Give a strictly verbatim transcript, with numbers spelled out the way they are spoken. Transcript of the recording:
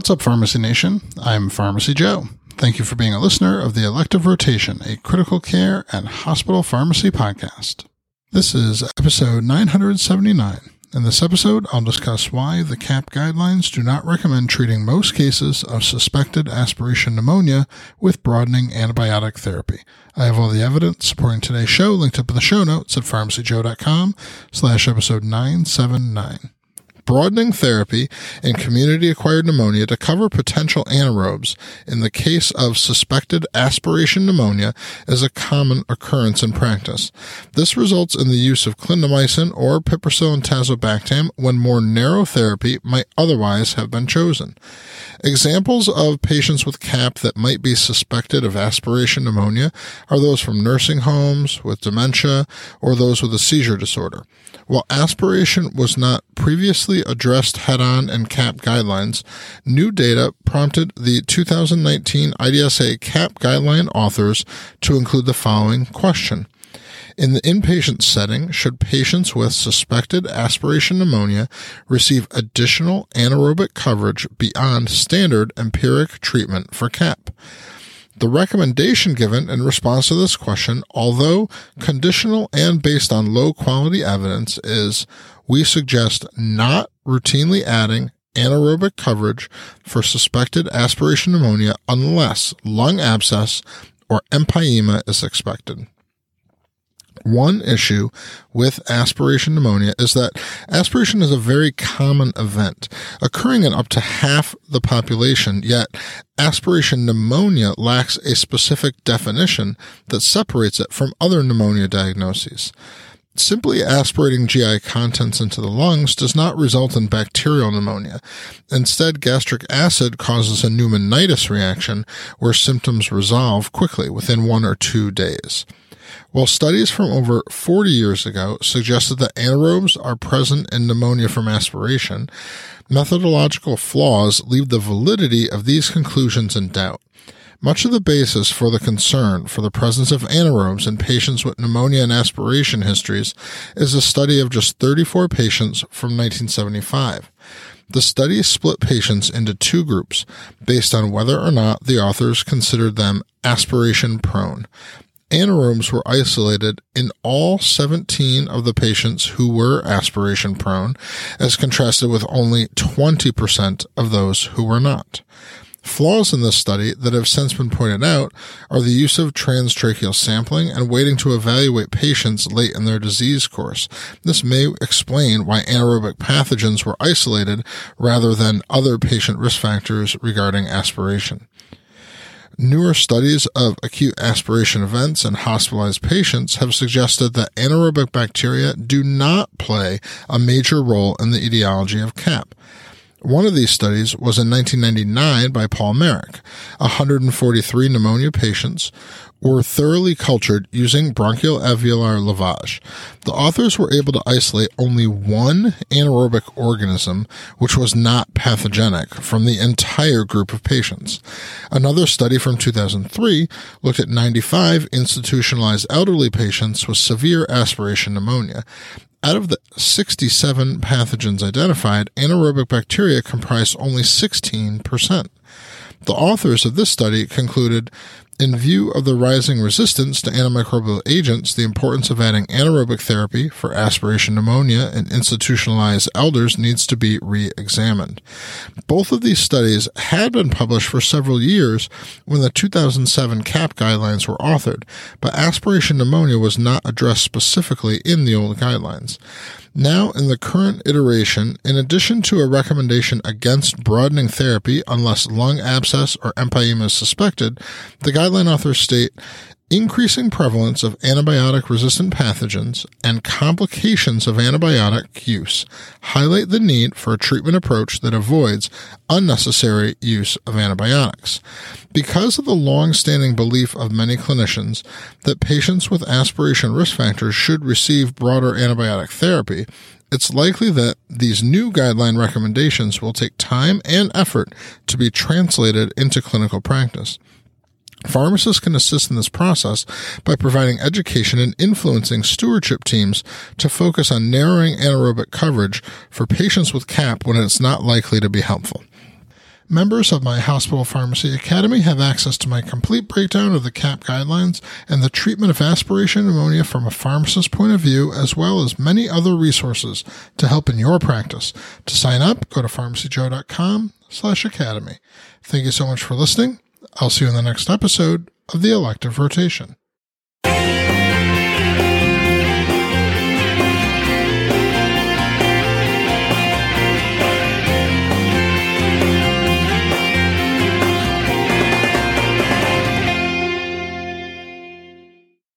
What's up, Pharmacy Nation? I'm Pharmacy Joe. Thank you for being a listener of the Elective Rotation, a critical care and hospital pharmacy podcast. This is episode nine hundred seventy-nine. In this episode, I'll discuss why the C A P guidelines do not recommend treating most cases of suspected aspiration pneumonia with broadening antibiotic therapy. I have all the evidence supporting today's show linked up in the show notes at pharmacyjoe.com slash episode 979. Broadening therapy in community-acquired pneumonia to cover potential anaerobes in the case of suspected aspiration pneumonia is a common occurrence in practice. This results in the use of clindamycin or piperacillin-tazobactam when more narrow therapy might otherwise have been chosen. Examples of patients with C A P that might be suspected of aspiration pneumonia are those from nursing homes with dementia or those with a seizure disorder. While aspiration was not previously addressed head-on in C A P guidelines, new data prompted the two thousand nineteen I D S A C A P guideline authors to include the following question. In the inpatient setting, should patients with suspected aspiration pneumonia receive additional anaerobic coverage beyond standard empiric treatment for C A P? The recommendation given in response to this question, although conditional and based on low-quality evidence, is we suggest not routinely adding anaerobic coverage for suspected aspiration pneumonia unless lung abscess or empyema is expected. One issue with aspiration pneumonia is that aspiration is a very common event, occurring in up to half the population, yet aspiration pneumonia lacks a specific definition that separates it from other pneumonia diagnoses. Simply aspirating G I contents into the lungs does not result in bacterial pneumonia. Instead, gastric acid causes a pneumonitis reaction where symptoms resolve quickly within one or two days. While studies from over forty years ago suggested that anaerobes are present in pneumonia from aspiration, methodological flaws leave the validity of these conclusions in doubt. Much of the basis for the concern for the presence of anaerobes in patients with pneumonia and aspiration histories is a study of just thirty-four patients from nineteen seventy-five. The study split patients into two groups based on whether or not the authors considered them aspiration prone. Anaerobes were isolated in all seventeen of the patients who were aspiration prone, as contrasted with only twenty percent of those who were not. Flaws in this study that have since been pointed out are the use of transtracheal sampling and waiting to evaluate patients late in their disease course. This may explain why anaerobic pathogens were isolated rather than other patient risk factors regarding aspiration. Newer studies of acute aspiration events in hospitalized patients have suggested that anaerobic bacteria do not play a major role in the etiology of C A P. One of these studies was in nineteen ninety-nine by Paul Merrick. one hundred forty-three pneumonia patients were thoroughly cultured using bronchoalveolar lavage. The authors were able to isolate only one anaerobic organism, which was not pathogenic, from the entire group of patients. Another study from two thousand three looked at ninety-five institutionalized elderly patients with severe aspiration pneumonia. Out of the sixty-seven pathogens identified, anaerobic bacteria comprised only sixteen percent. The authors of this study concluded, in view of the rising resistance to antimicrobial agents, the importance of adding anaerobic therapy for aspiration pneumonia in institutionalized elders needs to be re-examined. Both of these studies had been published for several years when the two thousand seven C A P guidelines were authored, but aspiration pneumonia was not addressed specifically in the old guidelines. Now, in the current iteration, in addition to a recommendation against broadening therapy unless lung abscess or empyema is suspected, the guideline authors state, increasing prevalence of antibiotic-resistant pathogens and complications of antibiotic use highlight the need for a treatment approach that avoids unnecessary use of antibiotics. Because of the long-standing belief of many clinicians that patients with aspiration risk factors should receive broader antibiotic therapy, it's likely that these new guideline recommendations will take time and effort to be translated into clinical practice. Pharmacists can assist in this process by providing education and influencing stewardship teams to focus on narrowing anaerobic coverage for patients with C A P when it's not likely to be helpful. Members of my Hospital Pharmacy Academy have access to my complete breakdown of the C A P guidelines and the treatment of aspiration pneumonia from a pharmacist's point of view, as well as many other resources to help in your practice. To sign up, go to pharmacyjoe.com slash academy. Thank you so much for listening. I'll see you in the next episode of the Elective Rotation.